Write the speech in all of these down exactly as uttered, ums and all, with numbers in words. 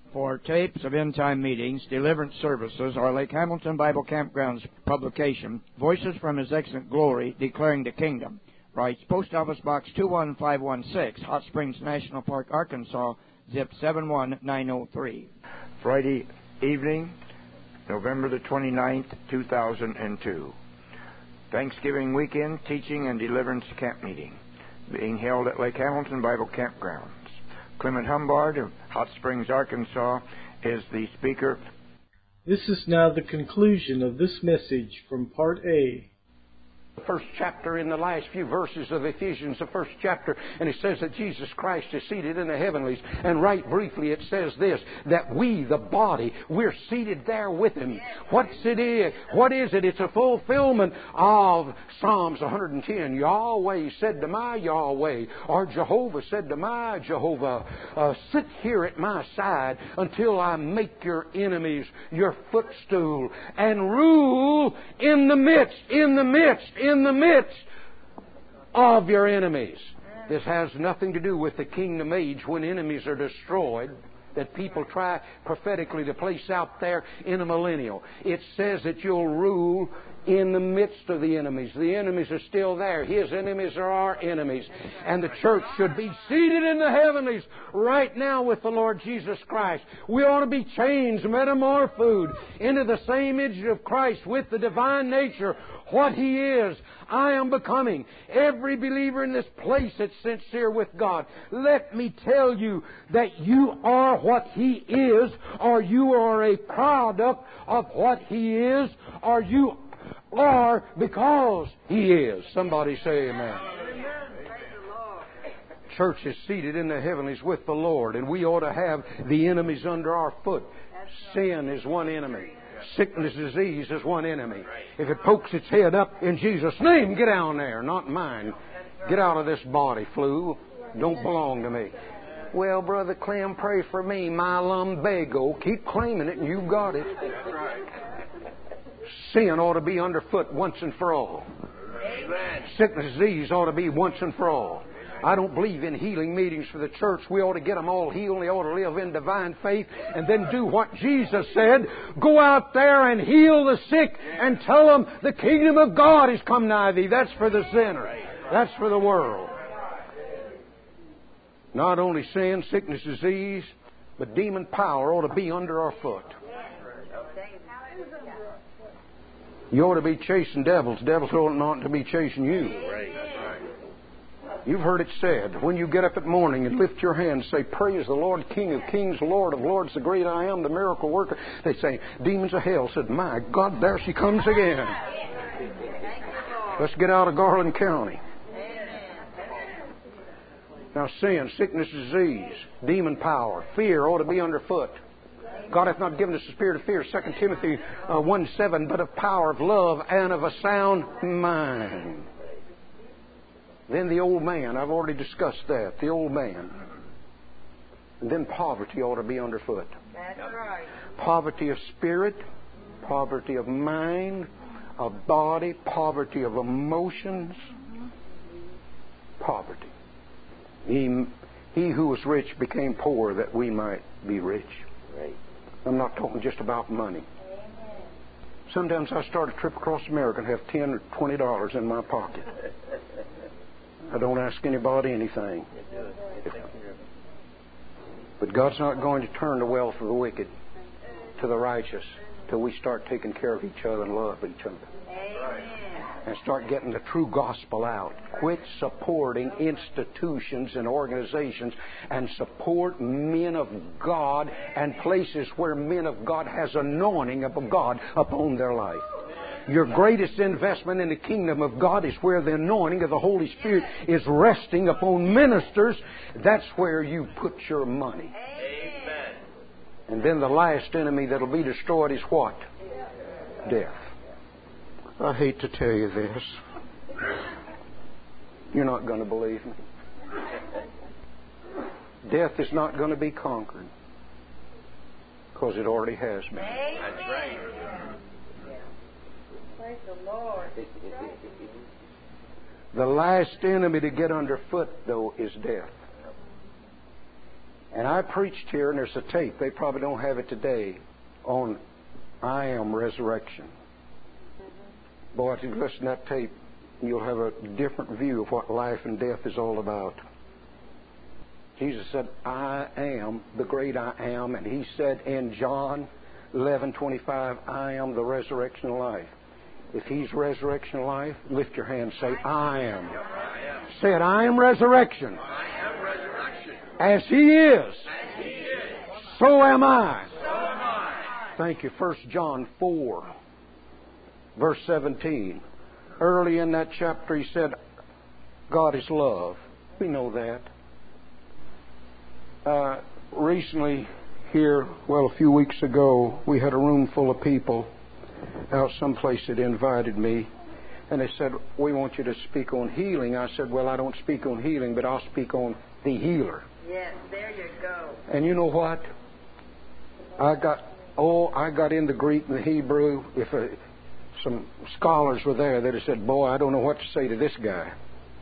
For tapes of end-time meetings, deliverance services, or Lake Hamilton Bible Campground's publication, Voices from His Excellent Glory, Declaring the Kingdom, writes Post Office Box two one five one six, Hot Springs National Park, Arkansas, zip seven one nine zero three. Friday evening, November the twenty-ninth, two thousand two. Thanksgiving weekend teaching and deliverance camp meeting being held at Lake Hamilton Bible Campgrounds. Clement Humbard of Hot Springs, Arkansas, is the speaker. This is now the conclusion of this message from Part A. The first chapter in the last few verses of Ephesians, the first chapter, and it says that Jesus Christ is seated in the heavenlies. And right briefly it says this, that we, the body, we're seated there with Him. What's it is? What is it? It's a fulfillment of Psalms one hundred ten. Yahweh said to my Yahweh, or Jehovah said to my Jehovah, uh, sit here at my side until I make your enemies your footstool and rule in the midst, in the midst, in the midst of your enemies. This has nothing to do with the kingdom age when enemies are destroyed that people try prophetically to place out there in a millennial. It says that you'll rule in the midst of the enemies. The enemies are still there. His enemies are our enemies. And the church should be seated in the heavenlies right now with the Lord Jesus Christ. We ought to be changed, metamorphosed into the same image of Christ with the divine nature. What He is, I am becoming. Every believer in this place that's sincere with God, let me tell you that you are what He is, or you are a product of what He is, or you are because He is. Somebody say amen. Church is seated in the heavenlies with the Lord, and we ought to have the enemies under our foot. Sin is one enemy. Sickness, disease is one enemy. If it pokes its head up in Jesus' name, get down there, not mine. Get out of this body, flu. Don't belong to me. Well, Brother Clem, pray for me. My lumbago. Keep claiming it and you've got it. Sin ought to be underfoot once and for all. Sickness, disease ought to be once and for all. I don't believe in healing meetings for the church. We ought to get them all healed. They ought to live in divine faith and then do what Jesus said. Go out there and heal the sick and tell them the kingdom of God has come nigh thee. That's for the sinner. That's for the world. Not only sin, sickness, disease, but demon power ought to be under our foot. You ought to be chasing devils. Devils ought not to be chasing you. You've heard it said, when you get up at morning and lift your hands, say, praise the Lord, King of kings, Lord of lords, the great I am, the miracle worker. They say, demons of hell said, my God, there she comes again. Let's get out of Garland County. Now sin, sickness, disease, demon power, fear ought to be underfoot. God hath not given us the spirit of fear, Second Timothy uh, one seven, but of power, of love, and of a sound mind. Then the old man, I've already discussed that, the old man. And then poverty ought to be underfoot. That's right. Poverty of spirit, poverty of mind, of body, poverty of emotions. Poverty. He, he who was rich became poor that we might be rich. Right. I'm not talking just about money. Sometimes I start a trip across America and have ten or twenty dollars in my pocket. I don't ask anybody anything. If, but God's not going to turn the wealth of the wicked to the righteous till we start taking care of each other and love each other. And start getting the true gospel out. Quit supporting institutions and organizations and support men of God and places where men of God has anointing of God upon their life. Your greatest investment in the kingdom of God is where the anointing of the Holy Spirit is resting upon ministers. That's where you put your money. Amen. And then the last enemy that will be destroyed is what? Death. I hate to tell you this. You're not going to believe me. Death is not going to be conquered because it already has been. That's right. Praise the Lord. The last enemy to get underfoot, though, is death. And I preached here, and there's a tape. They probably don't have it today on I am resurrection. Boy, if you listen to that tape, you'll have a different view of what life and death is all about. Jesus said, I am the great I am. And He said in John eleven twenty-five, I am the resurrection and life. If He's resurrection and life, lift your hand and say, I am. I am. Say it, I am resurrection. I am resurrection. As He is, As He is, so am I. so am I. Thank you. First John four, verse seventeen. Early in that chapter, he said, God is love. We know that. Uh, recently, here, well, a few weeks ago, we had a room full of people out someplace that invited me. And they said, we want you to speak on healing. I said, well, I don't speak on healing, but I'll speak on the healer. Yes, there you go. And you know what? I got, oh, I got in the Greek and the Hebrew. If a, some scholars were there, they'd have said, boy, I don't know what to say to this guy.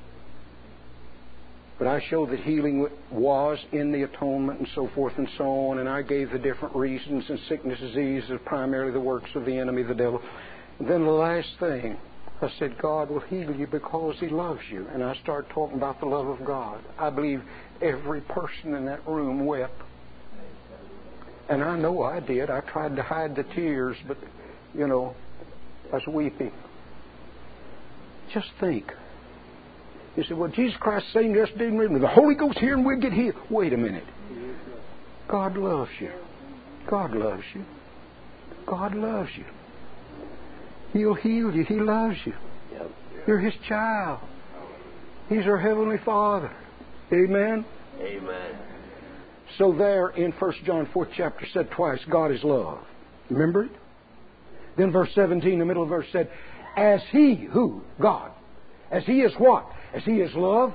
But I showed that healing was in the atonement and so forth and so on, and I gave the different reasons, and sickness, disease are primarily the works of the enemy, the devil. And then the last thing, I said, God will heal you because He loves you. And I started talking about the love of God. I believe every person in that room wept. And I know I did. I tried to hide the tears, but, you know, I was weeping. Just think. You say, well, Jesus Christ saved us, didn't we? The Holy Ghost here and we'll get healed. Wait a minute. God loves you. God loves you. God loves you. He'll heal you. He loves you. You're His child. He's our Heavenly Father. Amen? Amen. So there in First John fourth chapter said twice, God is love. Remember it? Then verse seventeen, the middle of the verse said, as He, who? God. As He is what? As He is love,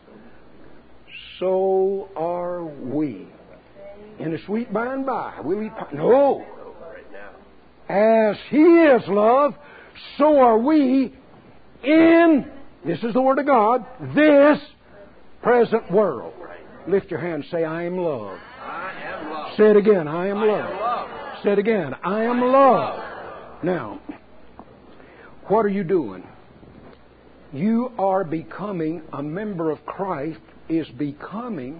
so are we. In the sweet by and by, we'll eat pie. No. As He is love, so are we in, this is the Word of God, this present world. Lift your hand and say, I am love. I am love. Say it again, I am I love. am love. Say it again, I am I am love. love. Now, what are you doing? You are becoming a member of Christ, is becoming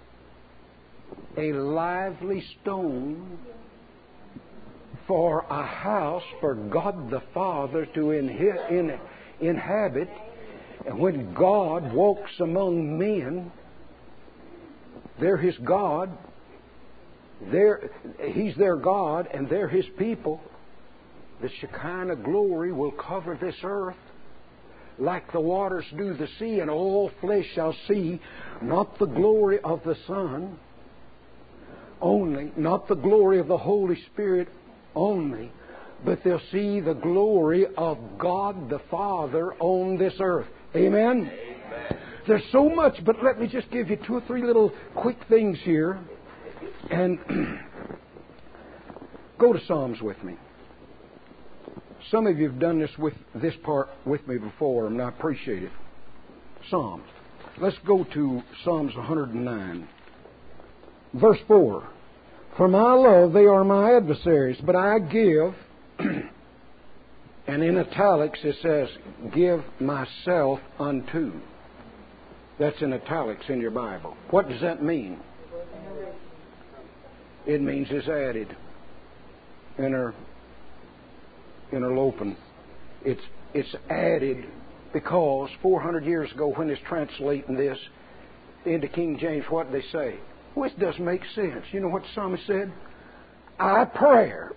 a lively stone for a house for God the Father to inhi- in, inhabit. And when God walks among men, they're His God. They're, He's their God, and they're His people. The Shekinah glory will cover this earth like the waters do the sea, and all flesh shall see not the glory of the Son only, not the glory of the Holy Spirit only, but they'll see the glory of God the Father on this earth. Amen? Amen. There's so much, but let me just give you two or three little quick things here. And go to Psalms with me. Some of you have done this with this part with me before, and I appreciate it. Psalms. Let's go to Psalms one hundred nine. Verse four. For my love they are my adversaries, but I give, and in italics it says, give myself unto. That's in italics in your Bible. What does that mean? It means it's added. Inner, interloping. It's, it's added because four hundred years ago when it's translating this into King James, what did they say? Well, it doesn't make sense. You know what the psalmist said? I prayer.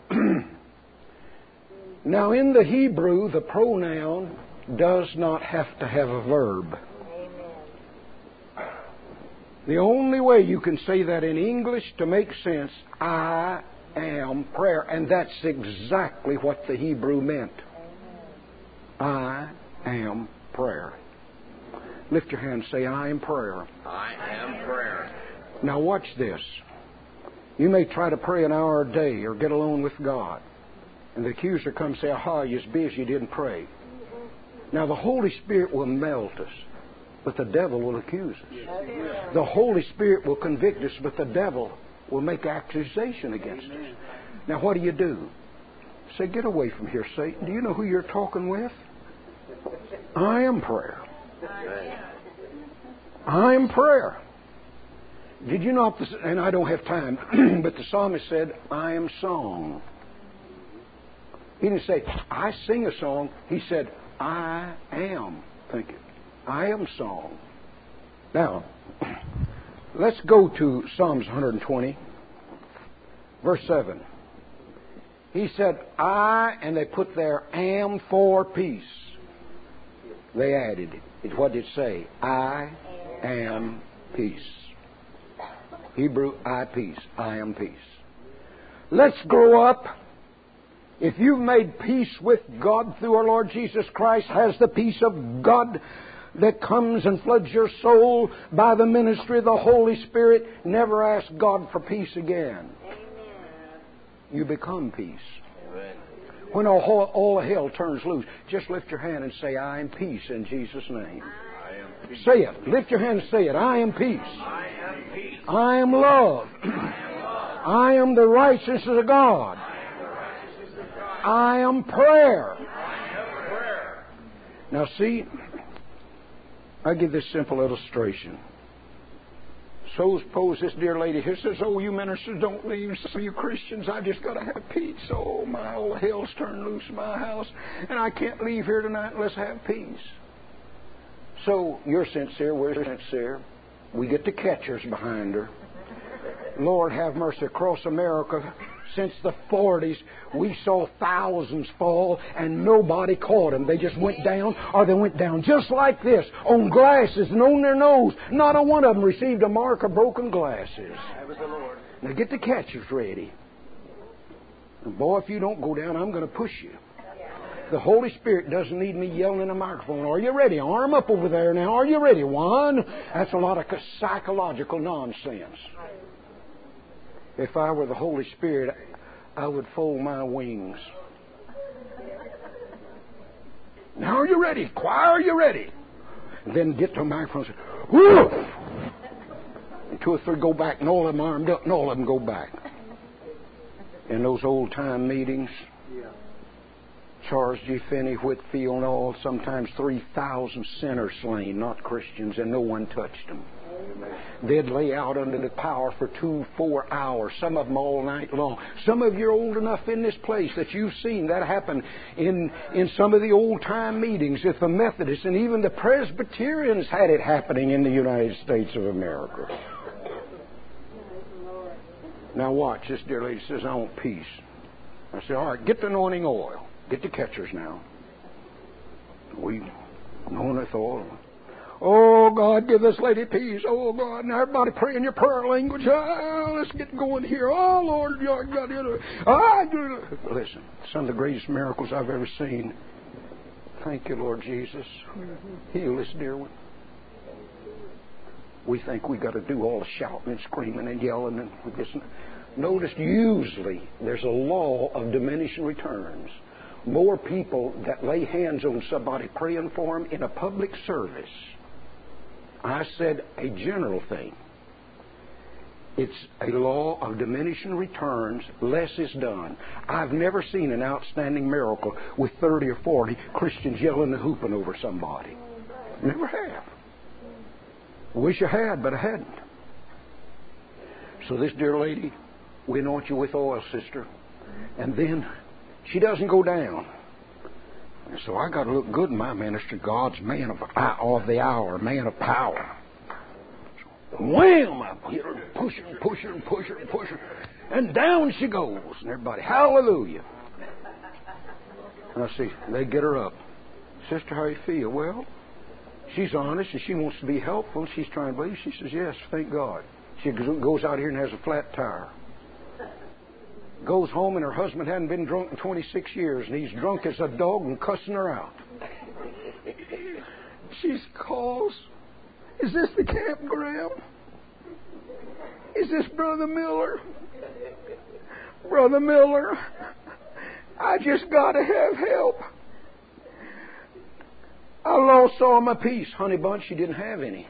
Now, in the Hebrew, the pronoun does not have to have a verb. The only way you can say that in English to make sense, I am prayer. And that's exactly what the Hebrew meant. I am prayer. Lift your hand and say, I am prayer. I am prayer. Now watch this. You may try to pray an hour a day or get alone with God. And the accuser comes and say, aha, you're busy, you didn't pray. Now the Holy Spirit will melt us. but the devil will accuse us. The Holy Spirit will convict us, but the devil will make accusation against us. Now what do you do? Say, get away from here, Satan. Do you know who you're talking with? I am prayer. I am prayer. Did you know, and I don't have time, but the psalmist said, I am song. He didn't say, I sing a song. He said, I am. Thank you. I am song. Now, let's go to Psalms one twenty, verse seven. He said, I, and they put there, am for peace. They added it. What did it say? I am peace. Hebrew, I peace. I am peace. Let's grow up. If you've made peace with God through our Lord Jesus Christ, has the peace of God that comes and floods your soul by the ministry of the Holy Spirit, never ask God for peace again. You become peace. Amen. When all, all hell turns loose, just lift your hand and say, I am peace in Jesus' name. I am peace. Say it. Lift your hand and say it. I am peace. I am peace. I am love. I am love. I am the righteousness of God. I am the righteousness of God. I am prayer. I am prayer. Now see, I give this simple illustration. So suppose this dear lady here says, oh, you ministers don't leave, so you Christians, I just got to have peace. Oh, my old hell's turned loose in my house, and I can't leave here tonight unless I have peace. So you're sincere, we're sincere. We get the catchers behind her. Lord have mercy, across America, since the forties, we saw thousands fall and nobody caught them. They just went down, or they went down just like this, on glasses and on their nose. Not a one of them received a mark of broken glasses. That was the Lord. Now get the catchers ready. And boy, if you don't go down, I'm going to push you. The Holy Spirit doesn't need me yelling in a microphone. Are you ready? Arm up over there now. Are you ready? One. That's a lot of psychological nonsense. If I were the Holy Spirit, I would fold my wings. Now are you ready? Choir, are you ready? And then get to a microphone and say, whoof! And two or three go back, and all of them armed up, and all of them go back. In those old-time meetings, Charles G. Finney, Whitfield, and all, sometimes three thousand sinners slain, not Christians, and no one touched them. They'd lay out under the power for two, four hours, some of them all night long. Some of you are old enough in this place that you've seen that happen in, in some of the old-time meetings. If the Methodists and even the Presbyterians had it happening in the United States of America. Now watch, this dear lady says, I want peace. I say, all right, get the anointing oil. Get the catchers now. We anointeth oil. Oh, God, give this lady peace. Oh, God. Now, everybody pray in your prayer language. Oh, let's get going here. Oh, Lord, God, God, ah, listen, some of the greatest miracles I've ever seen. Thank you, Lord Jesus. Heal this dear one. We think we got to do all the shouting and screaming and yelling and this. Notice, usually, there's a law of diminishing returns. More people that lay hands on somebody praying for them in a public service. I said a general thing. It's a law of diminishing returns. Less is done. I've never seen an outstanding miracle with thirty or forty Christians yelling and hooping over somebody. Never have. Wish I had, but I hadn't. So this dear lady, we anoint you with oil, sister. And then she doesn't go down. And so I got to look good in my ministry. God's man of, of the hour, man of power. So, wham! I hit her, push her, and push her, and push her, and push her. And down she goes. And everybody, hallelujah. And I see, they get her up. Sister, how you feel? Well, she's honest and she wants to be helpful. She's trying to believe. She says, yes, thank God. She goes out here and has a flat tire. Goes home and her husband hadn't been drunk in twenty-six years and he's drunk as a dog and cussing her out. She calls, is this the campground? Is this Brother Miller? Brother Miller, I just got to have help. I lost all my peace. Honey bun, she didn't have any.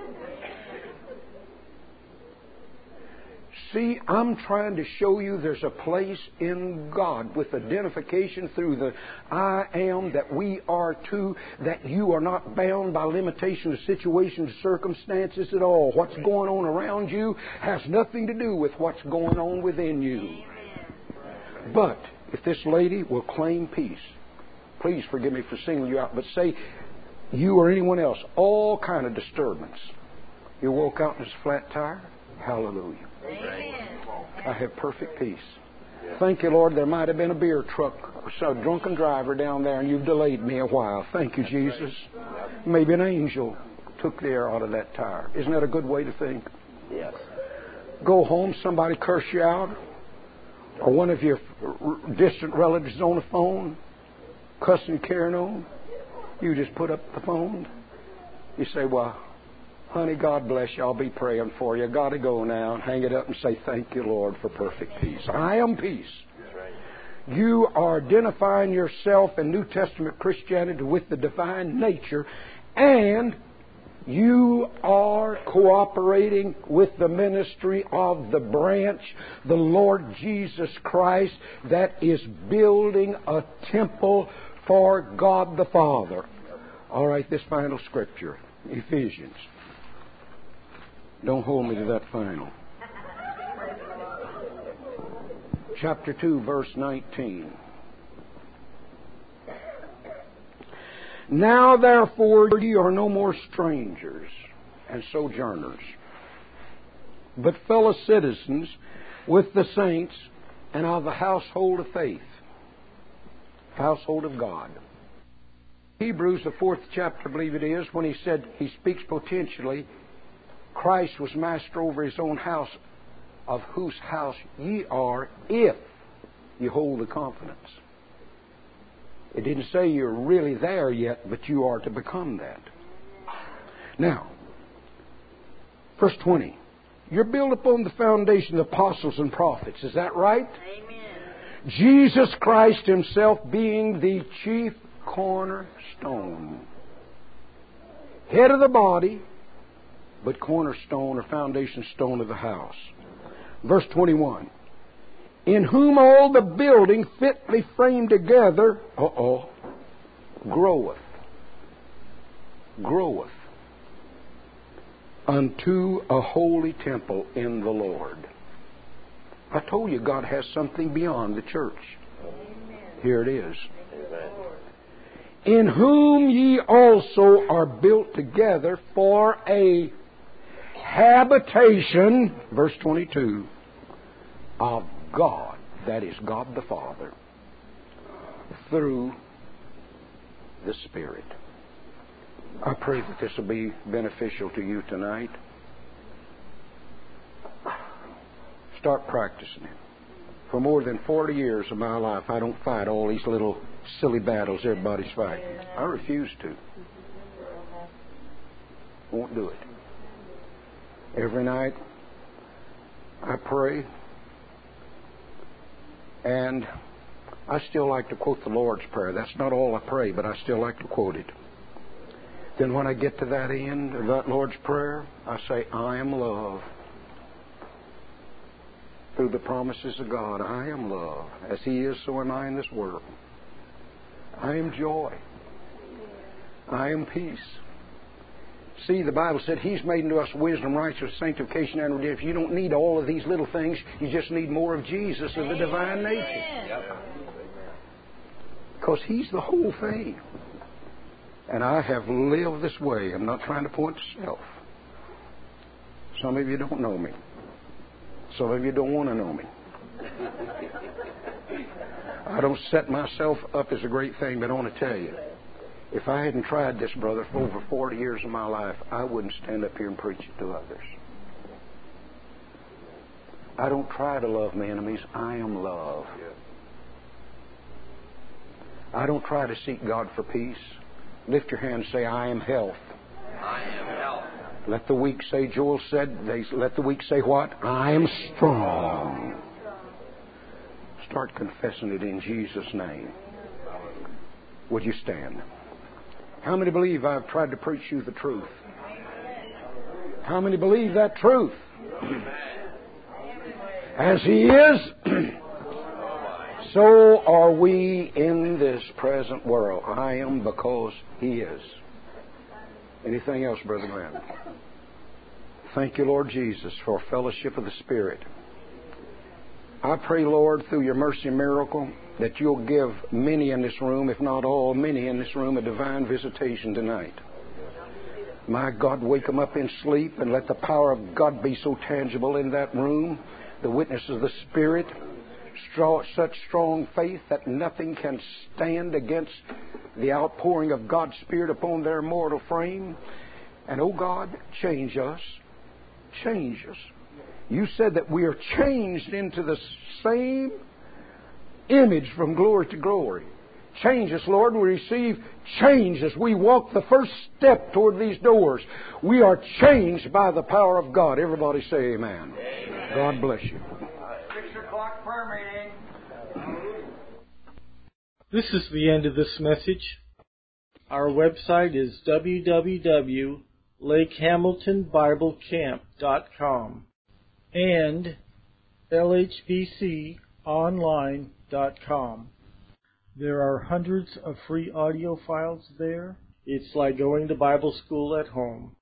See, I'm trying to show you there's a place in God with identification through the I am that we are too, that you are not bound by limitation of situations, circumstances at all. What's going on around you has nothing to do with what's going on within you. But if this lady will claim peace, please forgive me for singling you out, but say you or anyone else, all kind of disturbance. You woke out in this flat tire? Hallelujah. Amen. I have perfect peace. Thank you, Lord. There might have been a beer truck or a drunken driver down there and you've delayed me a while. Thank you, Jesus. Maybe an angel took the air out of that tire. Isn't that a good way to think? Yes. Go home, somebody curse you out, or one of your distant relatives on the phone, cussing, carrying on. You just put up the phone. You say, well, honey, God bless you. I'll be praying for you. Got to go now. And hang it up and say, thank you, Lord, for perfect peace. I am peace. You are identifying yourself in New Testament Christianity with the divine nature, and you are cooperating with the ministry of the branch, the Lord Jesus Christ, that is building a temple for God the Father. All right, this final scripture, Ephesians. Don't hold me to that final. Chapter two, verse nineteen. Now therefore ye are no more strangers and sojourners, but fellow citizens with the saints and of the household of faith, household of God. Hebrews, the fourth chapter, I believe it is, when he said, he speaks potentially, Christ was master over his own house, of whose house ye are, if you hold the confidence. It didn't say you're really there yet, but you are to become that. Now, verse twenty. You're built upon the foundation of the apostles and prophets. Is that right? Amen. Jesus Christ himself being the chief cornerstone. Head of the body, but cornerstone or foundation stone of the house. Verse twenty-one. In whom all the building fitly framed together, uh-oh, groweth, groweth unto a holy temple in the Lord. I told you God has something beyond the church. Amen. Here it is. Amen. In whom ye also are built together for a habitation, verse twenty-two, of God, that is God the Father, through the Spirit. I pray that this will be beneficial to you tonight. Start practicing it. For more than forty years of my life, I don't fight all these little silly battles everybody's fighting. I refuse to. Won't do it. Every night, I pray. And I still like to quote the Lord's Prayer. That's not all I pray, but I still like to quote it. Then when I get to that end of that Lord's Prayer, I say, I am love. Through the promises of God, I am love. As He is, so am I in this world. I am joy. I am peace. See, the Bible said He's made unto us wisdom, righteousness, sanctification, and redemption. You don't need all of these little things. You just need more of Jesus of the divine nature. Because He's the whole thing. And I have lived this way. I'm not trying to point to self. Some of you don't know me. Some of you don't want to know me. I don't set myself up as a great thing, but I want to tell you, if I hadn't tried this, brother, for over forty years of my life, I wouldn't stand up here and preach it to others. I don't try to love my enemies. I am love. I don't try to seek God for peace. Lift your hand and say, I am health. I am health. Let the weak say, Joel said, they, let the weak say what? I am strong. Start confessing it in Jesus' name. Would you stand? How many believe I've tried to preach you the truth? How many believe that truth? As He is, so are we in this present world. I am because He is. Anything else, Brother Grant? Thank you, Lord Jesus, for fellowship of the Spirit. I pray, Lord, through your mercy miracle, that you'll give many in this room, if not all, many in this room, a divine visitation tonight. My God, wake them up in sleep and let the power of God be so tangible in that room. The witness of the Spirit, straw, such strong faith that nothing can stand against the outpouring of God's Spirit upon their mortal frame. And, oh God, change us. Change us. You said that we are changed into the same image from glory to glory. Change us, Lord. We receive change as we walk the first step toward these doors. We are changed by the power of God. Everybody say amen. Amen. God bless you. Six o'clock prayer meeting. This is the end of this message. Our website is w w w dot lake hamilton bible camp dot com and l h b c online dot com. There are hundreds of free audio files there. It's like going to Bible school at home.